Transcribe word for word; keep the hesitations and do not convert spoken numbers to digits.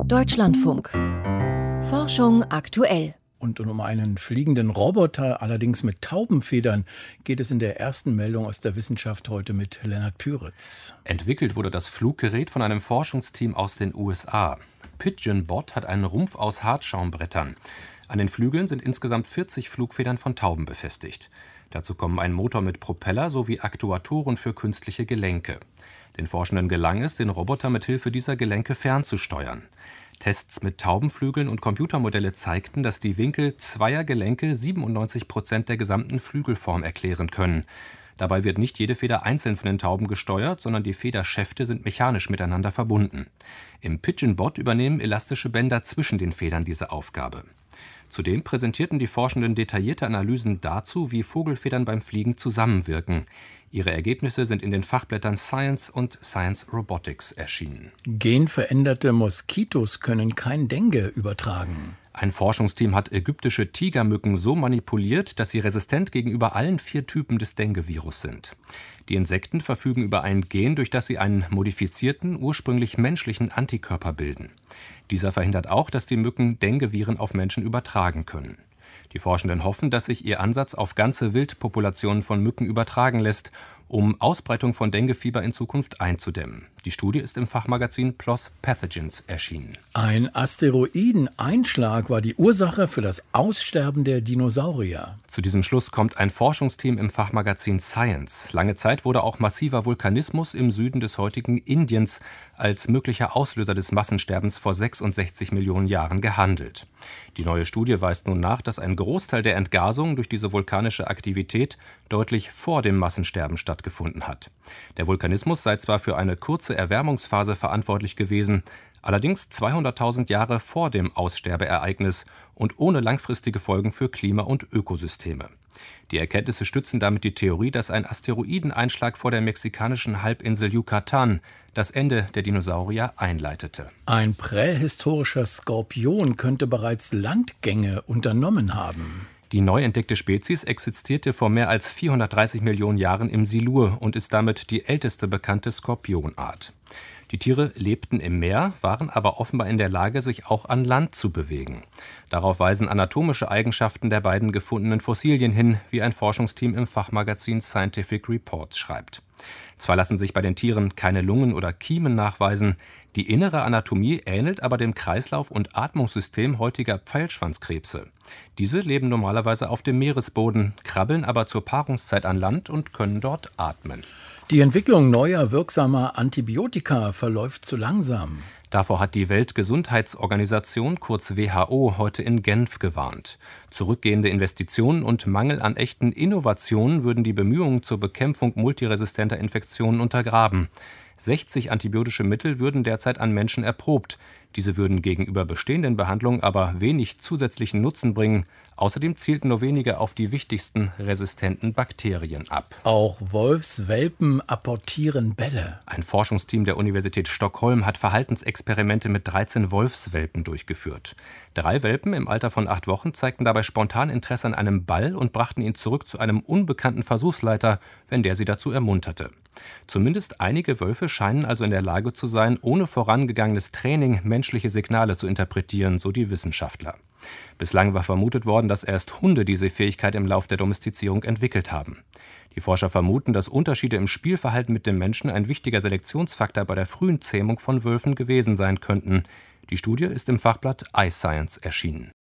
Deutschlandfunk. Forschung aktuell. Und um einen fliegenden Roboter, allerdings mit Taubenfedern, geht es in der ersten Meldung aus der Wissenschaft heute mit Lennart Püritz. Entwickelt wurde das Fluggerät von einem Forschungsteam aus den U S A. PigeonBot hat einen Rumpf aus Hartschaumbrettern. An den Flügeln sind insgesamt vierzig Flugfedern von Tauben befestigt. Dazu kommen ein Motor mit Propeller sowie Aktuatoren für künstliche Gelenke. Den Forschenden gelang es, den Roboter mit Hilfe dieser Gelenke fernzusteuern. Tests mit Taubenflügeln und Computermodelle zeigten, dass die Winkel zweier Gelenke siebenundneunzig Prozent der gesamten Flügelform erklären können. Dabei wird nicht jede Feder einzeln von den Tauben gesteuert, sondern die Federschäfte sind mechanisch miteinander verbunden. Im PigeonBot übernehmen elastische Bänder zwischen den Federn diese Aufgabe. Zudem präsentierten die Forschenden detaillierte Analysen dazu, wie Vogelfedern beim Fliegen zusammenwirken. Ihre Ergebnisse sind in den Fachblättern Science und Science Robotics erschienen. Genveränderte Moskitos können kein Dengue übertragen. Ein Forschungsteam hat ägyptische Tigermücken so manipuliert, dass sie resistent gegenüber allen vier Typen des Dengue-Virus sind. Die Insekten verfügen über ein Gen, durch das sie einen modifizierten, ursprünglich menschlichen Antikörper bilden. Dieser verhindert auch, dass die Mücken Dengue-Viren auf Menschen übertragen können. Die Forschenden hoffen, dass sich ihr Ansatz auf ganze Wildpopulationen von Mücken übertragen lässt, um Ausbreitung von Denguefieber in Zukunft einzudämmen. Die Studie ist im Fachmagazin PLOS Pathogens erschienen. Ein Asteroideneinschlag war die Ursache für das Aussterben der Dinosaurier. Zu diesem Schluss kommt ein Forschungsteam im Fachmagazin Science. Lange Zeit wurde auch massiver Vulkanismus im Süden des heutigen Indiens als möglicher Auslöser des Massensterbens vor sechsundsechzig Millionen Jahren gehandelt. Die neue Studie weist nun nach, dass ein Großteil der Entgasung durch diese vulkanische Aktivität deutlich vor dem Massensterben stattgefunden hat. Der Vulkanismus sei zwar für eine kurze Erwärmungsphase verantwortlich gewesen, allerdings zweihunderttausend Jahre vor dem Aussterbeereignis und ohne langfristige Folgen für Klima und Ökosysteme. Die Erkenntnisse stützen damit die Theorie, dass ein Asteroideneinschlag vor der mexikanischen Halbinsel Yucatan das Ende der Dinosaurier einleitete. Ein prähistorischer Skorpion könnte bereits Landgänge unternommen haben. Die neu entdeckte Spezies existierte vor mehr als vierhundertdreißig Millionen Jahren im Silur und ist damit die älteste bekannte Skorpionart. Die Tiere lebten im Meer, waren aber offenbar in der Lage, sich auch an Land zu bewegen. Darauf weisen anatomische Eigenschaften der beiden gefundenen Fossilien hin, wie ein Forschungsteam im Fachmagazin Scientific Reports schreibt. Zwar lassen sich bei den Tieren keine Lungen oder Kiemen nachweisen, die innere Anatomie ähnelt aber dem Kreislauf- und Atmungssystem heutiger Pfeilschwanzkrebse. Diese leben normalerweise auf dem Meeresboden, krabbeln aber zur Paarungszeit an Land und können dort atmen. Die Entwicklung neuer wirksamer Antibiotika verläuft zu langsam. Davor hat die Weltgesundheitsorganisation, kurz W H O, heute in Genf gewarnt. Zurückgehende Investitionen und Mangel an echten Innovationen würden die Bemühungen zur Bekämpfung multiresistenter Infektionen untergraben. sechzig antibiotische Mittel würden derzeit an Menschen erprobt. Diese würden gegenüber bestehenden Behandlungen aber wenig zusätzlichen Nutzen bringen. Außerdem zielten nur wenige auf die wichtigsten resistenten Bakterien ab. Auch Wolfswelpen apportieren Bälle. Ein Forschungsteam der Universität Stockholm hat Verhaltensexperimente mit dreizehn Wolfswelpen durchgeführt. Drei Welpen im Alter von acht Wochen zeigten dabei spontan Interesse an einem Ball und brachten ihn zurück zu einem unbekannten Versuchsleiter, wenn der sie dazu ermunterte. Zumindest einige Wölfe scheinen also in der Lage zu sein, ohne vorangegangenes Training menschliche Signale zu interpretieren, so die Wissenschaftler. Bislang war vermutet worden, dass erst Hunde diese Fähigkeit im Lauf der Domestizierung entwickelt haben. Die Forscher vermuten, dass Unterschiede im Spielverhalten mit dem Menschen ein wichtiger Selektionsfaktor bei der frühen Zähmung von Wölfen gewesen sein könnten. Die Studie ist im Fachblatt iScience erschienen.